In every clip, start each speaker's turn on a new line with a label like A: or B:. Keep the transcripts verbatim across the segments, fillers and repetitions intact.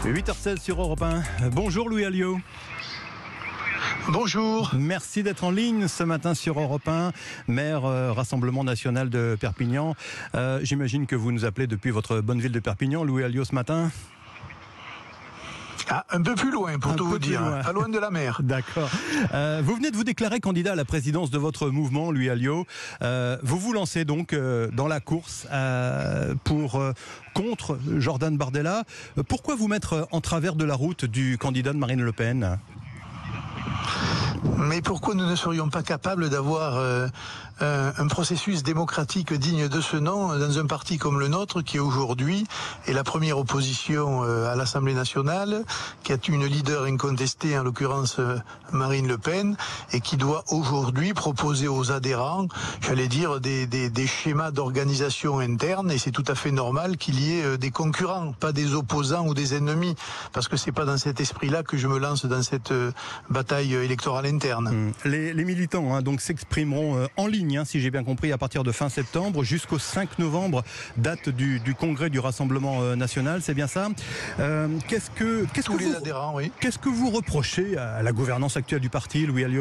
A: huit heures seize sur Europe un. Bonjour Louis Alliot.
B: Bonjour.
A: Merci d'être en ligne ce matin sur Europe un, maire euh, Rassemblement National de Perpignan. Euh, J'imagine que vous nous appelez depuis votre bonne ville de Perpignan, Louis Alliot, ce matin.
B: Ah, un peu plus loin, pour un tout vous dire, loin. Pas loin de la mer.
A: D'accord. Euh, vous venez de vous déclarer candidat à la présidence de votre mouvement, Louis Alliot. Euh, vous vous lancez donc euh, dans la course euh, pour euh, contre Jordan Bardella. Pourquoi vous mettre en travers de la route du candidat de Marine Le Pen ?
B: Mais pourquoi nous ne serions pas capables d'avoir euh, un, un processus démocratique digne de ce nom dans un parti comme le nôtre, qui aujourd'hui est la première opposition euh, à l'Assemblée nationale, qui a une leader incontestée, en l'occurrence euh, Marine Le Pen, et qui doit aujourd'hui proposer aux adhérents, j'allais dire, des, des, des schémas d'organisation interne, et c'est tout à fait normal qu'il y ait euh, des concurrents, pas des opposants ou des ennemis, parce que c'est pas dans cet esprit-là que je me lance dans cette euh, bataille électorale interne.
A: Les, les militants hein, donc s'exprimeront euh, en ligne, hein, si j'ai bien compris, à partir de fin septembre jusqu'au cinq novembre, date du, du congrès du Rassemblement euh, National, c'est bien ça. euh, Qu'est-ce que, qu'est-ce
B: Tous
A: que
B: les
A: vous,
B: adhérents, oui.
A: Qu'est-ce que vous reprochez à la gouvernance actuelle du parti, Louis Alliot ?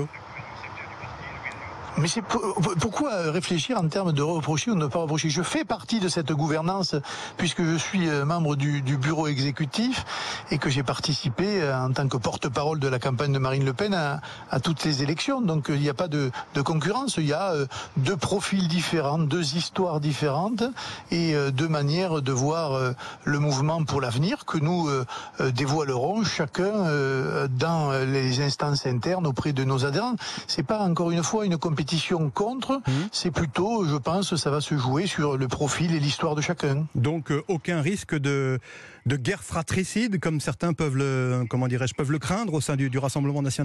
B: Mais c'est pourquoi réfléchir en termes de reprocher ou de ne pas reprocher? Je fais partie de cette gouvernance puisque je suis membre du, du bureau exécutif et que j'ai participé en tant que porte-parole de la campagne de Marine Le Pen à, à toutes les élections. Donc il n'y a pas de, de concurrence, il y a deux profils différents, deux histoires différentes et deux manières de voir le mouvement pour l'avenir que nous dévoilerons chacun dans les instances internes auprès de nos adhérents. C'est pas encore une fois une compétition contre, mmh. c'est plutôt, je pense, ça va se jouer sur le profil et l'histoire de chacun.
A: Donc euh, aucun risque de, de guerre fratricide, comme certains peuvent le, comment dirais-je, peuvent le craindre au sein du, du Rassemblement National ?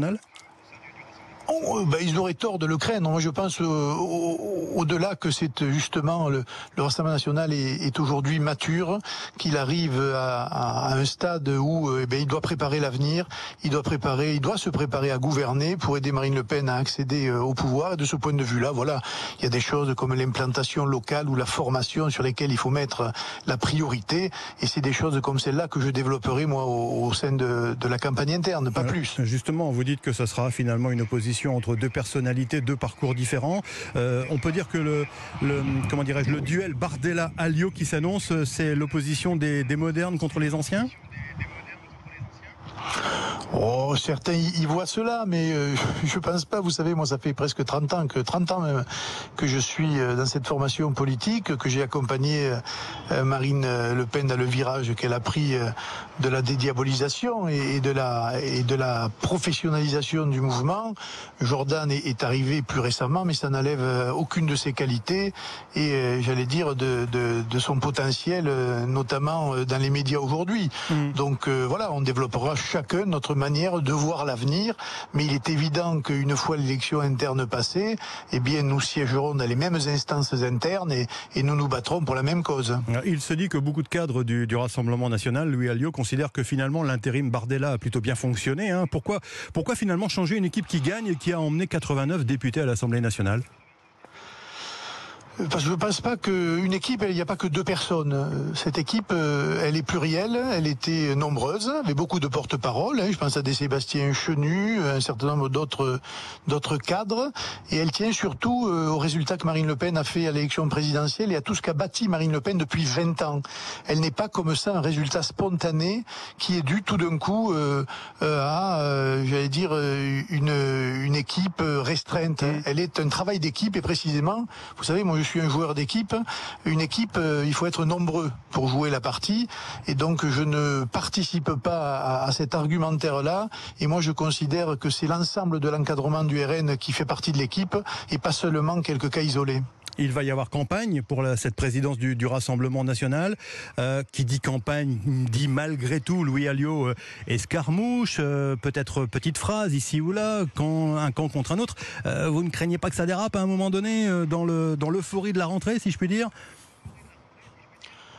B: Oh, ben, ils auraient tort de le craindre. Moi, je pense euh, au, au-delà que c'est justement le, le Rassemblement National est, est aujourd'hui mature, qu'il arrive à, à un stade où euh, ben, il doit préparer l'avenir, il doit préparer, il doit se préparer à gouverner pour aider Marine Le Pen à accéder euh, au pouvoir. Et de ce point de vue-là, voilà, il y a des choses comme l'implantation locale ou la formation sur lesquelles il faut mettre la priorité. Et c'est des choses comme celle-là que je développerai moi au, au sein de, de la campagne interne, pas euh, plus.
A: Justement, vous dites que ça sera finalement une opposition entre deux personnalités, deux parcours différents. Euh, on peut dire que le, le comment dirais-je, le duel Bardella-Alliot qui s'annonce, c'est l'opposition des, des modernes contre les anciens ?
B: Oh, certains y voient cela, mais euh, je pense pas. Vous savez, moi, ça fait presque trente ans, que trente ans même, que je suis dans cette formation politique, que j'ai accompagné euh, Marine Le Pen dans le virage qu'elle a pris euh, de la dédiabolisation et, et de la et de la professionnalisation du mouvement. Jordan est, est arrivé plus récemment, mais ça n'enlève aucune de ses qualités et euh, j'allais dire de, de, de son potentiel, euh, notamment dans les médias aujourd'hui. Mmh. Donc euh, voilà, on développera chacun notre manière de voir l'avenir, mais il est évident qu'une fois l'élection interne passée, eh bien nous siégerons dans les mêmes instances internes et, et nous nous battrons pour la même cause.
A: Il se dit que beaucoup de cadres du, du Rassemblement National, Louis Alliot, considèrent que finalement l'intérim Bardella a plutôt bien fonctionné. Hein. Pourquoi, pourquoi finalement changer une équipe qui gagne et qui a emmené quatre-vingt-neuf députés à l'Assemblée nationale ?
B: Parce que je ne pense pas qu'une équipe, il n'y a pas que deux personnes. Cette équipe, elle est plurielle, elle était nombreuse, avait beaucoup de porte-parole. Je pense à des Sébastien Chenu, un certain nombre d'autres d'autres cadres. Et elle tient surtout au résultat que Marine Le Pen a fait à l'élection présidentielle et à tout ce qu'a bâti Marine Le Pen depuis vingt ans. Elle n'est pas comme ça un résultat spontané qui est dû tout d'un coup euh, à, euh, j'allais dire, une, une équipe restreinte. Elle est un travail d'équipe et précisément, vous savez, moi je Je suis un joueur d'équipe. Une équipe, euh, il faut être nombreux pour jouer la partie. Et donc, je ne participe pas à, à cet argumentaire-là. Et moi, je considère que c'est l'ensemble de l'encadrement du R N qui fait partie de l'équipe et pas seulement quelques cas isolés.
A: Il va y avoir campagne pour la, cette présidence du, du Rassemblement National. Euh, qui dit campagne dit malgré tout, Louis Alliot, euh, escarmouche, euh, peut-être petite phrase ici ou là, quand, un camp contre un autre. Euh, vous ne craignez pas que ça dérape à un moment donné euh, dans le dans l'euphorie de la rentrée, si je puis dire ?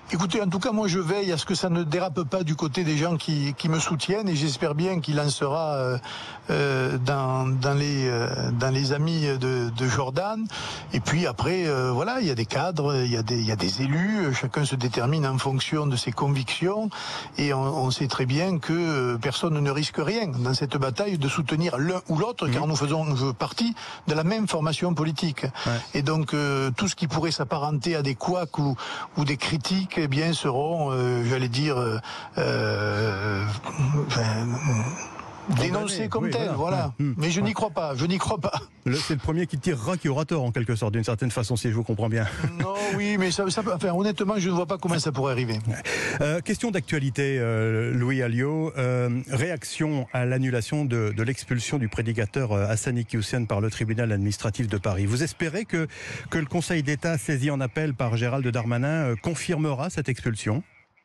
B: Écoutez, en tout cas, moi je veille à ce que ça ne dérape pas du côté des gens qui, qui me soutiennent, et j'espère bien qu'il en sera euh, euh, dans, dans, les, euh, dans les amis de, de Jordan. Et puis après, euh, voilà, il y a des cadres, il y a des, il y a des élus, chacun se détermine en fonction de ses convictions, et on, on sait très bien que personne ne risque rien dans cette bataille de soutenir l'un ou l'autre, mmh. car nous faisons partie de la même formation politique. Ouais. Et donc euh, tout ce qui pourrait s'apparenter à des couacs ou, ou des critiques, eh bien, seront, euh, j'allais dire, euh, euh, enfin, dénoncés comme oui, tels, voilà. voilà. Mmh. Mais je n'y crois pas, je n'y crois pas.
A: C'est le premier qui tirera qui aura tort, en quelque sorte, d'une certaine façon, si je vous comprends bien.
B: Non, oui, mais ça, ça, enfin, honnêtement, je ne vois pas comment ça pourrait arriver.
A: Euh, question d'actualité, euh, Louis Alliot. Euh, réaction à l'annulation de, de l'expulsion du prédicateur Hassani Hussein par le tribunal administratif de Paris. Vous espérez que, que le Conseil d'État, saisi en appel par Gérald Darmanin, confirmera cette expulsion ?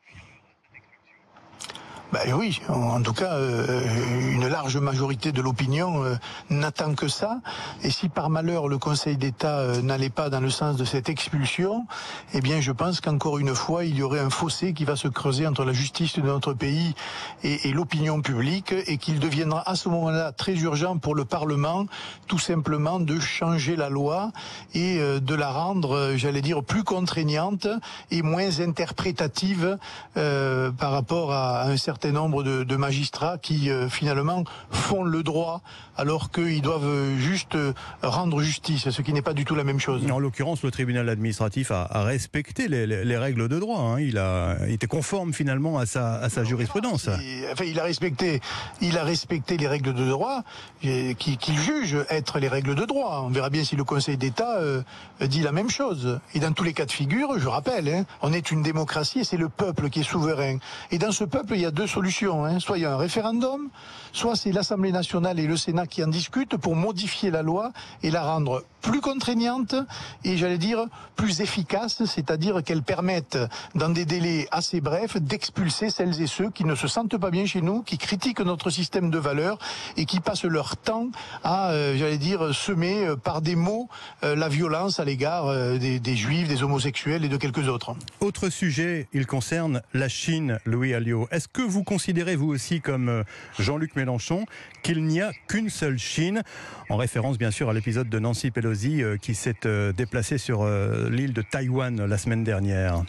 B: Ben oui, en tout cas, euh, une large majorité de l'opinion euh, n'attend que ça. Et si par malheur le Conseil d'État euh, n'allait pas dans le sens de cette expulsion, eh bien je pense qu'encore une fois, il y aurait un fossé qui va se creuser entre la justice de notre pays et, et l'opinion publique, et qu'il deviendra à ce moment-là très urgent pour le Parlement, tout simplement, de changer la loi et euh, de la rendre, euh, j'allais dire, plus contraignante et moins interprétative euh, par rapport à un certain nombre de, de magistrats qui euh, finalement font le droit alors qu'ils doivent juste euh, rendre justice, ce qui n'est pas du tout la même chose.
A: En l'occurrence, le tribunal administratif a, a respecté les, les, les règles de droit. Hein. Il a été conforme finalement à sa, à sa jurisprudence.
B: Et, enfin, il a respecté, il a respecté les règles de droit qu'il qui juge être les règles de droit. On verra bien si le Conseil d'État euh, dit la même chose. Et dans tous les cas de figure, je rappelle, hein, on est une démocratie et c'est le peuple qui est souverain. Et dans ce peuple, il y a deux solutions. Hein. Soit il y a un référendum, soit c'est l'Assemblée nationale et le Sénat qui en discutent pour modifier la loi et la rendre plus contraignante et, j'allais dire, plus efficace, c'est-à-dire qu'elle permette, dans des délais assez brefs, d'expulser celles et ceux qui ne se sentent pas bien chez nous, qui critiquent notre système de valeurs et qui passent leur temps à, euh, j'allais dire, semer euh, par des mots euh, la violence à l'égard euh, des, des juifs, des homosexuels et de quelques autres.
A: Autre sujet, il concerne la Chine, Louis Alliot. Est-ce que vous considérez, vous aussi, comme Jean-Luc Mélenchon, qu'il n'y a qu'une seule Chine, en référence bien sûr à l'épisode de Nancy Pelosi euh, qui s'est euh, déplacée sur euh, l'île de Taïwan la semaine dernière?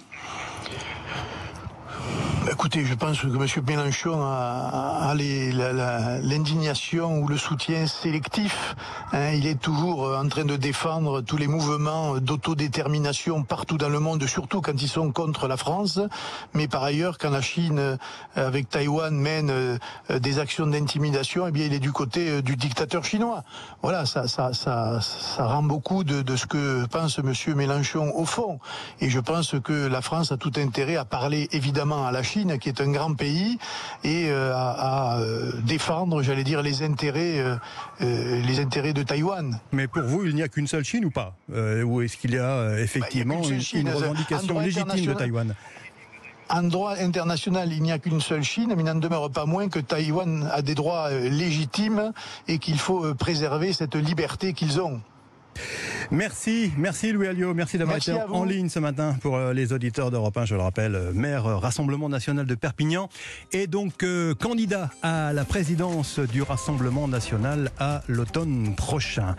B: Écoutez, je pense que M. Mélenchon a, a l'indignation ou le soutien sélectif. Hein, il est toujours en train de défendre tous les mouvements d'autodétermination partout dans le monde, surtout quand ils sont contre la France. Mais par ailleurs, quand la Chine, avec Taïwan, mène des actions d'intimidation, eh bien, il est du côté du dictateur chinois. Voilà, ça, ça, ça, ça rend beaucoup de, de ce que pense M. Mélenchon au fond. Et je pense que la France a tout intérêt à parler évidemment à la Chine, qui est un grand pays, et euh, à, à euh, défendre, j'allais dire, les intérêts, euh, euh, les intérêts de Taïwan.
A: Mais pour vous, il n'y a qu'une seule Chine ou pas euh, Ou est-ce qu'il y a euh, effectivement bah, il y a une, Chine, une revendication légitime de Taïwan?
B: En droit international, il n'y a qu'une seule Chine, mais il n'en demeure pas moins que Taïwan a des droits euh, légitimes et qu'il faut euh, préserver cette liberté qu'ils ont.
A: Merci, merci Louis Alliot, merci d'avoir été en ligne ce matin pour les auditeurs d'Europe un, je le rappelle, maire Rassemblement National de Perpignan et donc euh, candidat à la présidence du Rassemblement National à l'automne prochain.